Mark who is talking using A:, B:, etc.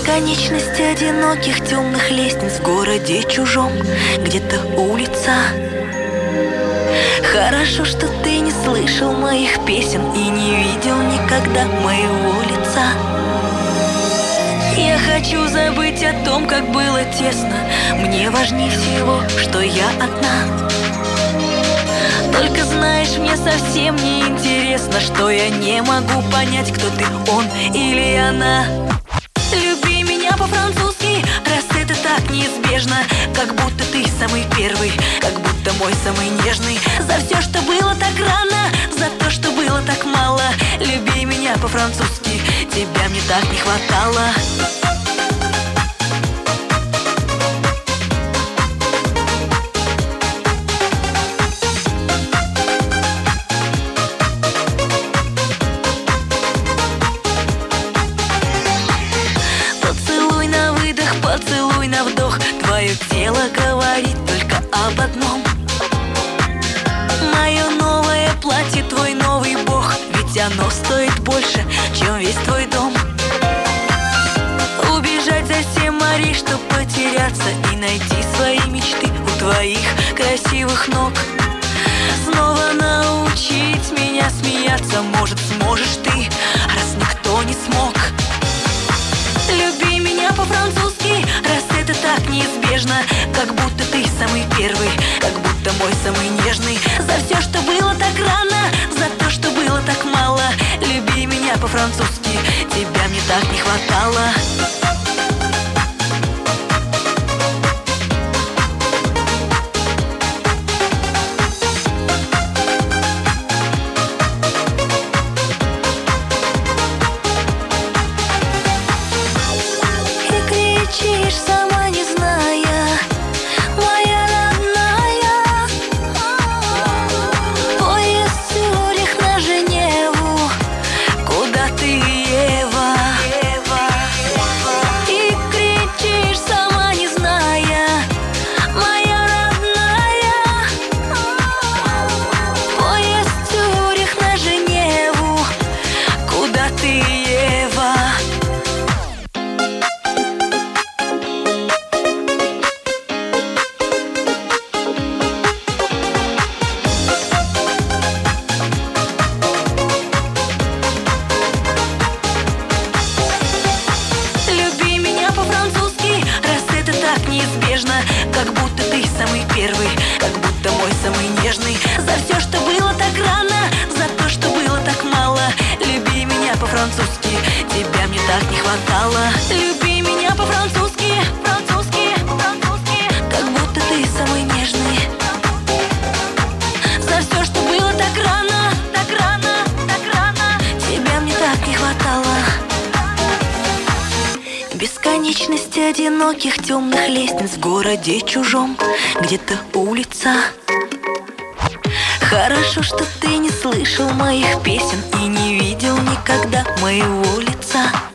A: Бесконечность одиноких темных лестниц в городе чужом, где-то улица. Хорошо, что ты не слышал моих песен и не видел никогда моего лица. Я хочу забыть о том, как было тесно. Мне важнее всего, что я одна. Только знаешь, мне совсем не интересно, что я не могу понять, кто ты, он или она. Люби меня по-французски, раз это так неизбежно. Как будто ты самый первый, как будто мой самый нежный. За все, что было так рано, за то, что было так мало. Люби меня по-французски, тебя мне так не хватало. Поцелуй на вдох, твое тело говорит только об одном. Мое новое платье, твой новый бог, ведь оно стоит больше, чем весь твой дом. Убежать за 7 морей, чтоб потеряться и найти свои мечты у твоих красивых ног. Снова научить меня смеяться, может, сможешь ты, раз никто не смог. Люби меня по-французски, раз это так неизбежно. Как будто ты самый первый, как будто мой самый нежный. За все, что было так рано, за то, что было так мало. Люби меня по-французски, тебя мне так не хватало. Кричишь, сама не зная, моя родная. Поезд Цюрих на Женеву, куда ты, Ева? И кричишь, сама не зная, моя родная. Поезд Цюрих на Женеву, куда ты, Ева? Неизбежно, как будто ты самый первый, как будто мой самый нежный. За все, что было так рано, за то, что было так мало. Люби меня по-французски, тебя мне так не хватало. Люби меня по-французски, как будто ты самый нежный. За все, что было так рано, тебя мне так не хватало. Бесконечность одиноких темных лестниц в городе чужом, где-то улица. Хорошо, что ты не слышал моих песен и не видел никогда моего лица.